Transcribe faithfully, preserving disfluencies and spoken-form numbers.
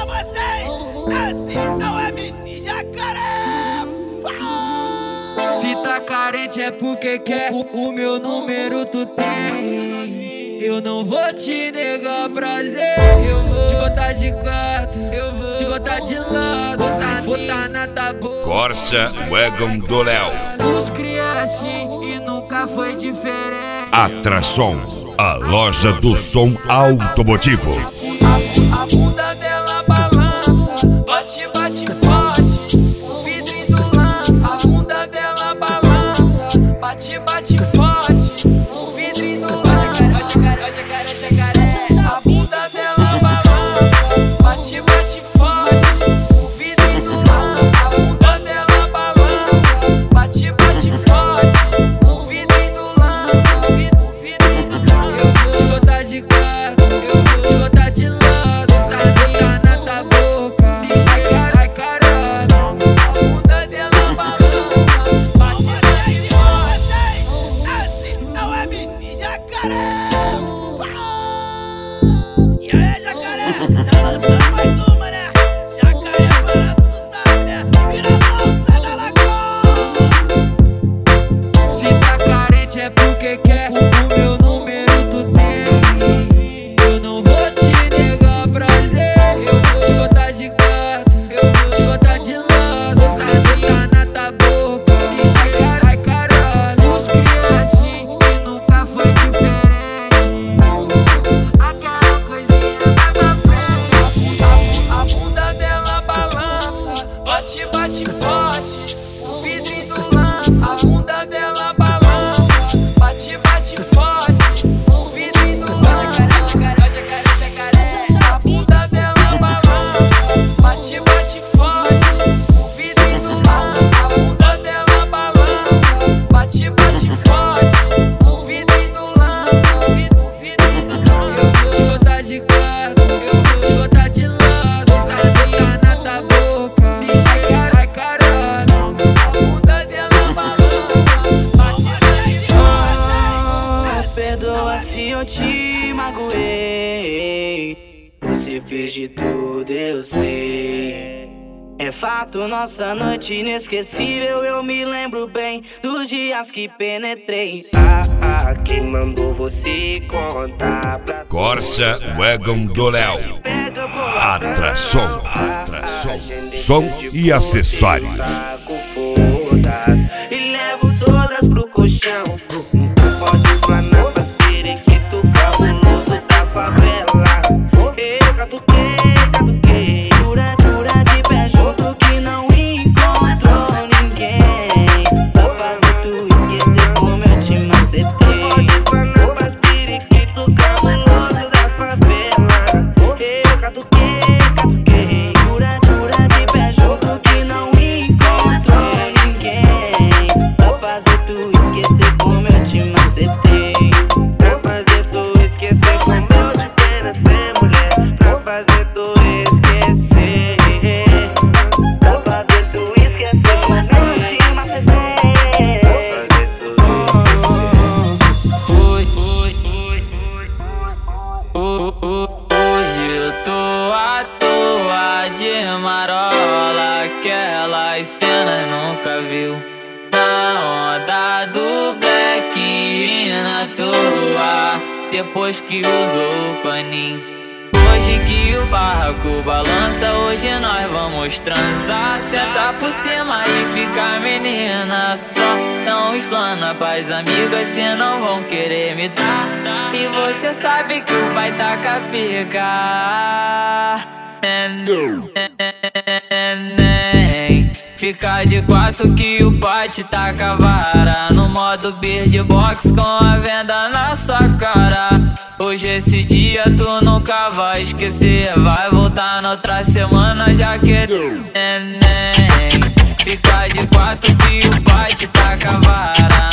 pra vocês, esse é o M C Jacaré. Se tá carente é porque quer o, o meu número tu tem. Eu não vou te negar prazer. Eu vou te botar de quatro, eu vou te botar de lado, tá botar na tabu. Corsa Wagon do Léo. Os cria assim e nunca foi diferente. Atração, a loja do som automotivo. A, a bunda dela balança, bate, bate forte. O vidrinho do lança, a bunda dela balança, bate, bate forte. O vidrinho do lança. A bunda dela balança, bate, bate forte. O vidrinho do lança, a bunda dela balança, bate, bate forte. O vidrinho do lança, o vidrinho do lança. Eu vou te botar de quatro, eu vou te botar de lado, tá botar na tua boca. Ai caralho, ai caralho. A bunda dela balança, bate, bate forte. Esse é o M C Jacaré. E aí, Jacaré, tá lançando mais uma, né? Jacaré barato, tu sabe, né? Vira a mão, sai da lagoa. Se tá carente é porque quer o, o meu número tu tem. Eu não vou te negar prazer. Eu vou te botar de quatro, eu vou te botar de lado, tá botar na tua boca. Ai caralho, ai caralho. Os cria assim e nunca foi diferente. Aquela coisinha mais pra frente. A, a bunda dela balança, bate, bate forte. O vidrinho do lança, a bunda dela balança, bate, bate forte. O vidrinho do lança, a bunda dela balança, bate, bate forte. O vidrinho do lança, a bunda dela balança, bate, bate forte. O vidrinho do lança, o vidrinho do lança. Eu vou te botar de quatro, eu vou te botar de lado, tá botar na tua boca. Ai caralho, ai caralho. A bunda dela balança, bate, bate forte. Perdoa se eu te magoei. Você fez de tudo, eu sei. É fato, nossa noite inesquecível. Eu me lembro bem dos dias que penetrei. Ah, ah, quem mandou você contar pra Corsa Wagon do Léo. Atração, atração, som e acessórios. E levo todas pro colchão. Pode explanar pras periquito cabuloso da favela. Eu catuquei, catuquei. Jura, jura de pé junto que não encontrou ninguém pra fazer tu esquecer como eu te macetei. Pode explanar pras periquito cabuloso da favela. Eu catuquei, catuquei. Jura, jura de pé junto que não encontrou ninguém pra fazer tu esquecer como eu te macetei. Pra fazer tu esquecer como eu te penetrei, mulher. Pra fazer tu esquecer. Pra fazer tu esquecer como eu te macetei. Pra fazer tu esquecer. Oi, oi, oi, oi. Hoje eu tô à toa de marola, aquelas cenas nunca viu. Na onda do black e na toa, depois que usou o paninho. Hoje que o barraco balança, hoje nós vamos transar. Sentar por cima e ficar menina só. Não explana pras amigas, cê não vão querer me dar. E você sabe que o pai tá com a pica. Neném, fica de quatro que o pai te taca a vara. No modo beatbox com a venda na sua cara. Hoje esse dia tu nunca vai esquecer. Vai voltar na outra semana já querendo. Neném, fica de quatro que o pai te taca a vara.